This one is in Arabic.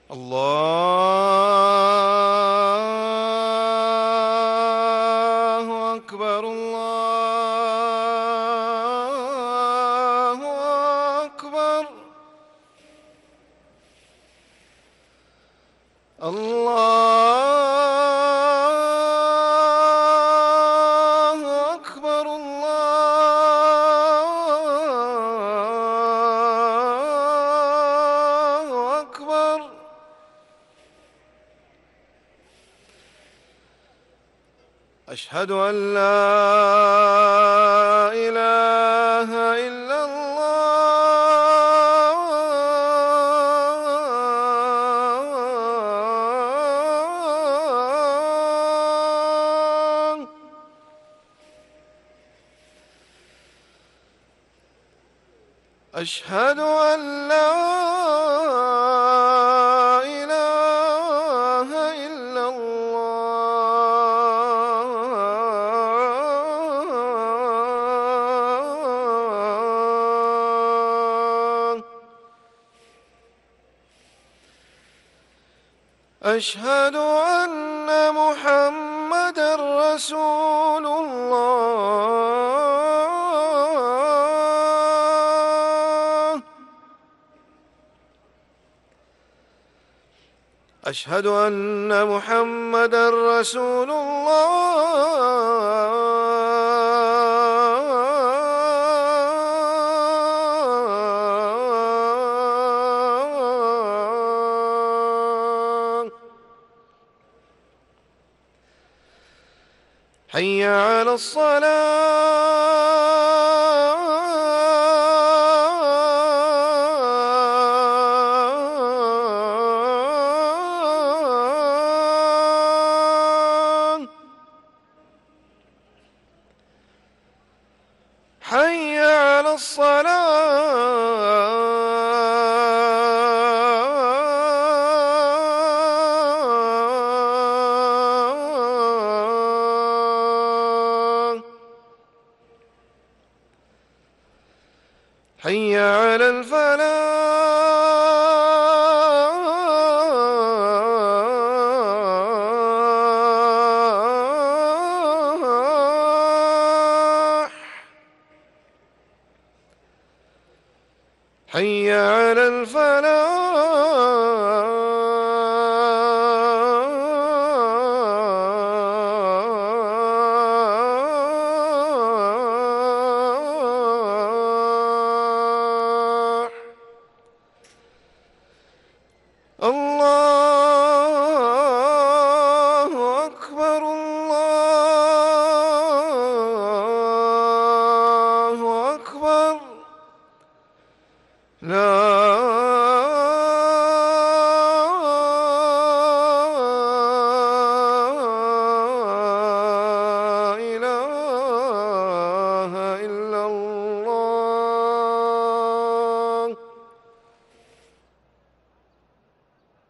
الله أكبر الله أكبر. الله أكبر الله أكبر. أشهد أن لا إله إلا الله. أشهد أن لا إله إلا الله. أشهد أن محمدًا رسول الله. أشهد أن محمدًا رسول الله. حي على الصلاة. حي على الصلاة. حي على الفلاح. حي على الفلاح.